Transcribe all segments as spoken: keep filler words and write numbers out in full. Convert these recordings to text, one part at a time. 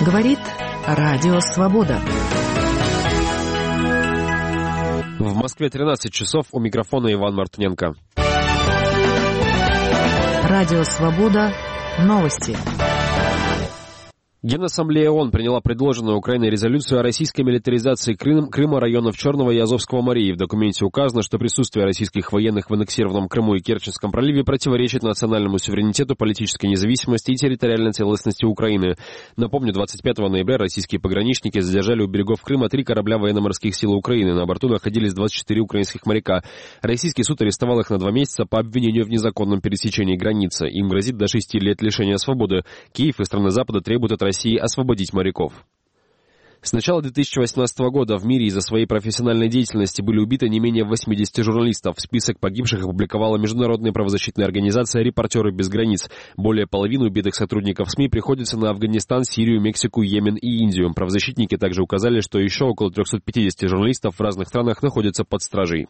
Говорит Радио Свобода. В Москве тринадцать часов, у микрофона Иван Мартыненко. Радио Свобода. Новости. Генассамблея ООН приняла предложенную Украиной резолюцию о российской милитаризации Крым, Крыма, районов Черного и Азовского морей. В документе указано, что присутствие российских военных в аннексированном Крыму и Керченском проливе противоречит национальному суверенитету, политической независимости и территориальной целостности Украины. Напомню, двадцать пятого ноября российские пограничники задержали у берегов Крыма три корабля военно-морских сил Украины. На борту находились двадцать четыре украинских моряка. Российский суд арестовал их на два месяца по обвинению в незаконном пересечении границы. Им грозит до шести лет лишения свободы. Киев и страны Запада требуют от России России освободить моряков. С начала две тысячи восемнадцатого года в мире из-за своей профессиональной деятельности были убиты не менее восьмидесяти журналистов. Список погибших опубликовала международная правозащитная организация «Репортеры без границ». Более половины убитых сотрудников СМИ приходится на Афганистан, Сирию, Мексику, Йемен и Индию. Правозащитники также указали, что еще около трехсот пятидесяти журналистов в разных странах находятся под стражей.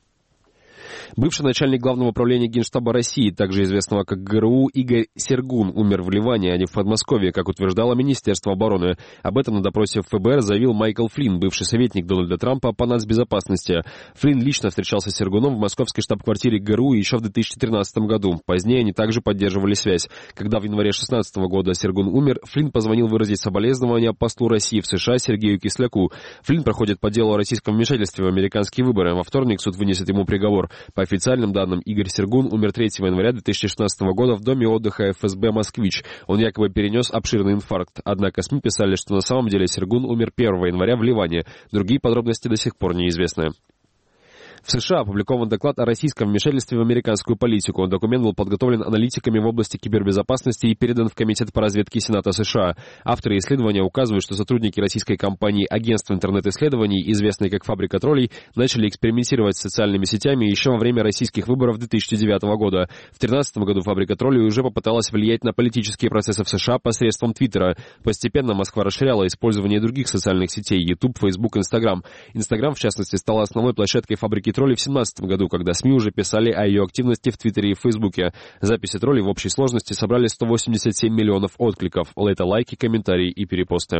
Бывший начальник Главного управления Генштаба России, также известного как ГРУ, Игорь Сергун, умер в Ливане, а не в Подмосковье, как утверждало Министерство обороны. Об этом на допросе в ФБР заявил Майкл Флинн, бывший советник Дональда Трампа по нацбезопасности. Флинн лично встречался с Сергуном в московской штаб-квартире ГРУ еще в две тысячи тринадцатом году. Позднее они также поддерживали связь. Когда в январе две тысячи шестнадцатого года Сергун умер, Флинн позвонил выразить соболезнования послу России в США Сергею Кисляку. Флинн проходит по делу о российском вмешательстве в американские выборы. Во вторник суд вынесет ему приговор. По официальным данным, Игорь Сергун умер третьего января две тысячи шестнадцатого года в доме отдыха эф эс бэ «Москвич». Он якобы перенес обширный инфаркт. Однако СМИ писали, что на самом деле Сергун умер первого января в Ливане. Другие подробности до сих пор неизвестны. В США опубликован доклад о российском вмешательстве в американскую политику. Документ был подготовлен аналитиками в области кибербезопасности и передан в Комитет по разведке Сената США. Авторы исследования указывают, что сотрудники российской компании «Агентство интернет-исследований», известной как «Фабрика троллей», начали экспериментировать с социальными сетями еще во время российских выборов две тысячи девятого года. В две тысячи тринадцатом году «Фабрика троллей» уже попыталась влиять на политические процессы в США посредством Твиттера. Постепенно Москва расширяла использование других социальных сетей – YouTube, Facebook, Instagram. Instagram, в частности, стала основной площадкой «Фабрики троллей» в две тысячи семнадцатом году, когда СМИ уже писали о ее активности в Твиттере и Фейсбуке. Записи троллей в общей сложности собрали сто восемьдесят семь миллионов откликов. Это лайки, комментарии и перепосты.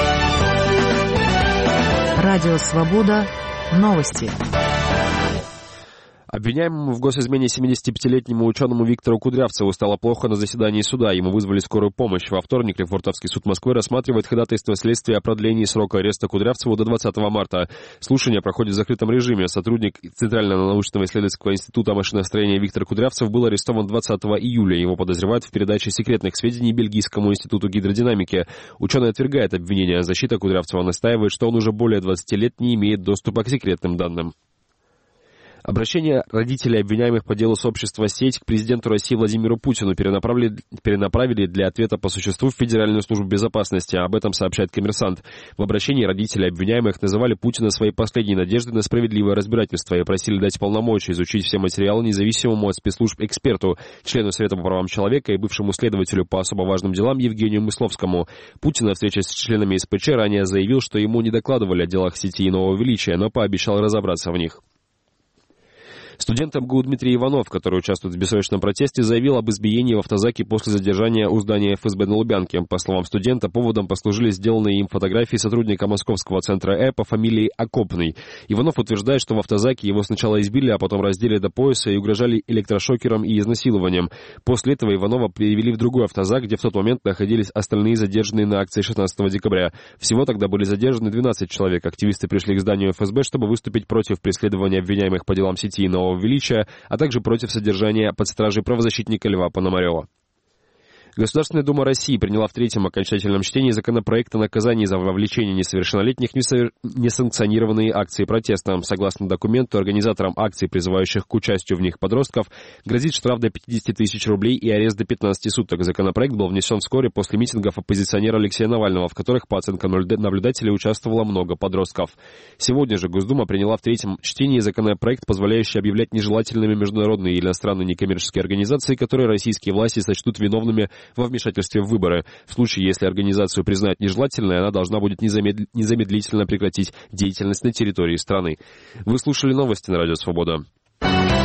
Радио Свобода. Новости. Обвиняемому в госизмене семидесятипятилетнему ученому Виктору Кудрявцеву стало плохо на заседании суда. Ему вызвали скорую помощь. Во вторник Лефортовский суд Москвы рассматривает ходатайство следствия о продлении срока ареста Кудрявцеву до двадцатого марта. Слушание проходит в закрытом режиме. Сотрудник Центрального научного исследовательского института машиностроения Виктор Кудрявцев был арестован двадцатого июля. Его подозревают в передаче секретных сведений Бельгийскому институту гидродинамики. Ученый отвергает обвинения. Защита Кудрявцева настаивает, что он уже более двадцати лет не имеет доступа к секретным данным. Обращение родителей обвиняемых по делу сообщества «Сеть» к президенту России Владимиру Путину перенаправили, перенаправили для ответа по существу в Федеральную службу безопасности. Об этом сообщает «Коммерсант». В обращении родители обвиняемых называли Путина своей последней надеждой на справедливое разбирательство и просили дать полномочия изучить все материалы независимому от спецслужб эксперту, члену Совета по правам человека и бывшему следователю по особо важным делам Евгению Мысловскому. Путин на встрече с членами эс пэ че ранее заявил, что ему не докладывали о делах сети и Нового Величия, но пообещал разобраться в них. Студент эм гэ у Дмитрий Иванов, который участвует в бессрочном протесте, заявил об избиении в автозаке после задержания у здания эф эс бэ на Лубянке. По словам студента, поводом послужили сделанные им фотографии сотрудника московского центра Э по фамилии Окопный. Иванов утверждает, что в автозаке его сначала избили, а потом раздели до пояса и угрожали электрошокером и изнасилованием. После этого Иванова перевели в другой автозак, где в тот момент находились остальные задержанные на акции шестнадцатого декабря. Всего тогда были задержаны двенадцать человек. Активисты пришли к зданию эф эс бэ, чтобы выступить против преследования обвиняемых по делам сети и Нового Величия, а также против содержания под стражей правозащитника Льва Пономарева. Государственная Дума России приняла в третьем окончательном чтении законопроект о наказании за вовлечение несовершеннолетних в несовер... несанкционированные акции протеста. Согласно документу, организаторам акций, призывающих к участию в них подростков, грозит штраф до пятидесяти тысяч рублей и арест до пятнадцати суток. Законопроект был внесен вскоре после митингов оппозиционера Алексея Навального, в которых, по оценкам наблюдателей, участвовало много подростков. Сегодня же Госдума приняла в третьем чтении законопроект, позволяющий объявлять нежелательными международные и иностранные некоммерческие организации, которые российские власти сочтут виновными во вмешательстве в выборы. В случае, если организацию признают нежелательной, она должна будет незамедл... незамедлительно прекратить деятельность на территории страны. Вы слушали новости на Радио Свобода.